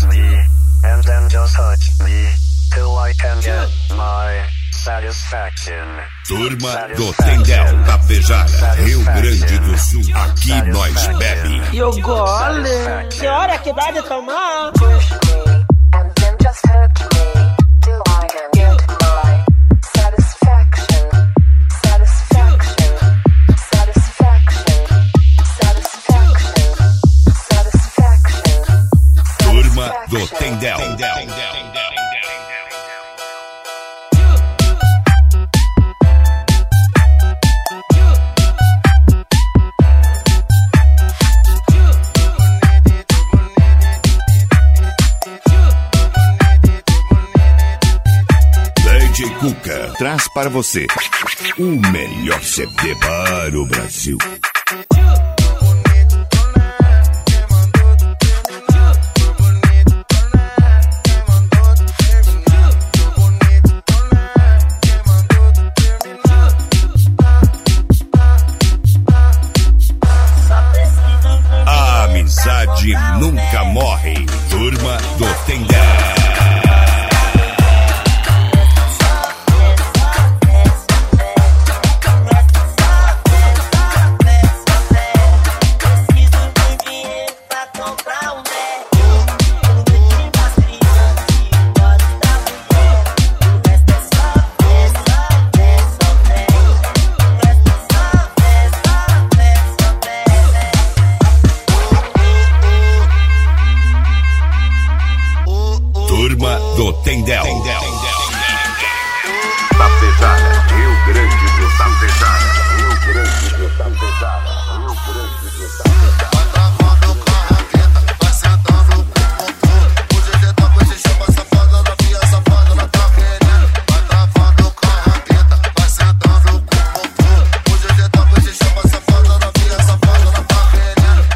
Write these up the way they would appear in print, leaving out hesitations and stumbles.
me, and then just touch me, till I can get my satisfaction. Turma do Tendel, Tapejara, Rio Grande do Sul, aqui nós bebe. E o gole, que hora que dá de tomar? Push me, and then just touch me, till I can get my satisfaction. Satisfaction, satisfaction, satisfaction, satisfaction. Turma do Tendel. DJ Cuca traz para você o melhor CD para o Brasil. A amizade nunca morre. Turma do Tendel. Turma do Tendel. Tapejara, Rio Grande do Sul. Tapejara, Rio Grande do Sul. Tapejara, Rio Grande do Sul. Vai travando com a raqueta, vai sentando com o popô. Hoje é depois de chuva safada, novinha safada, ela tá querendo. Vai travando com a raqueta, vai sentando com o popô. Hoje é depois de chuva safada, novinha safada, ela tá querendo.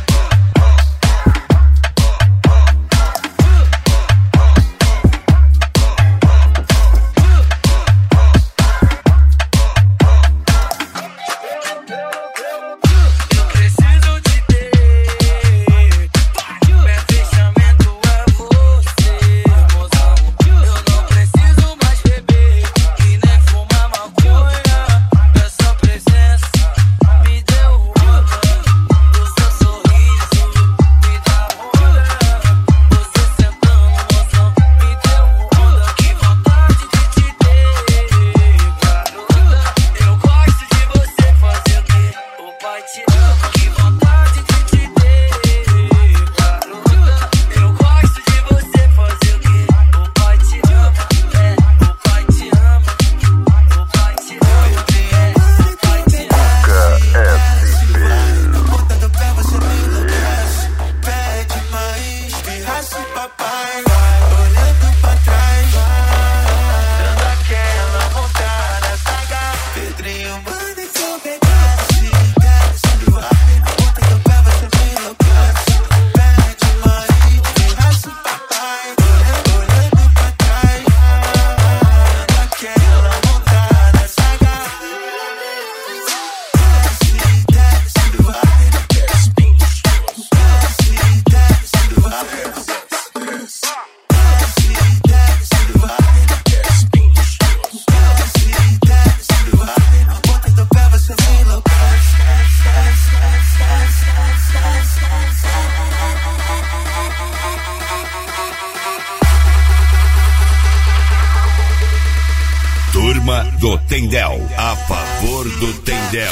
Turma do Tendel, a favor do Tendel.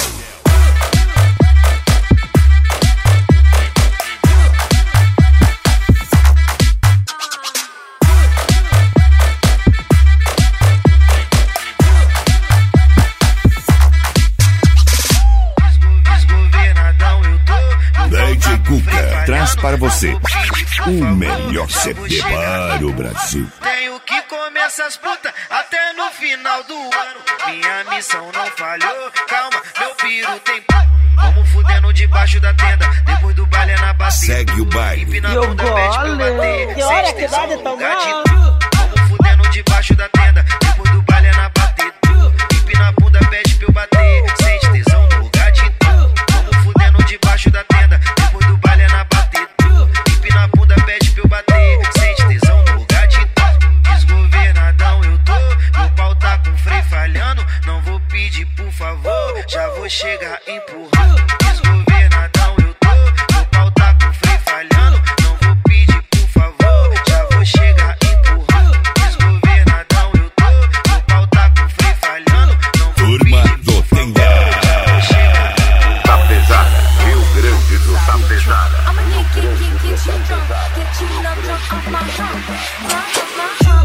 DJ Cuca traz para você o melhor CD para o Brasil. Tenho que comer essas putas até no final do ano. Minha missão não falhou, calma, meu piro tem como fudendo debaixo da tenda. Depois do baile é na batida. Segue o baile. E o gole, que hora que dá de tomar? Como fudendo debaixo da tenda. Depois do baile é na batida. Pipi na bunda pede pra eu bater. Sente tesão no lugar de como fudendo debaixo da tenda. Depois do baile é na batida. Pipi na bunda pede pra eu bater. Sente tesão. Rock off my heart.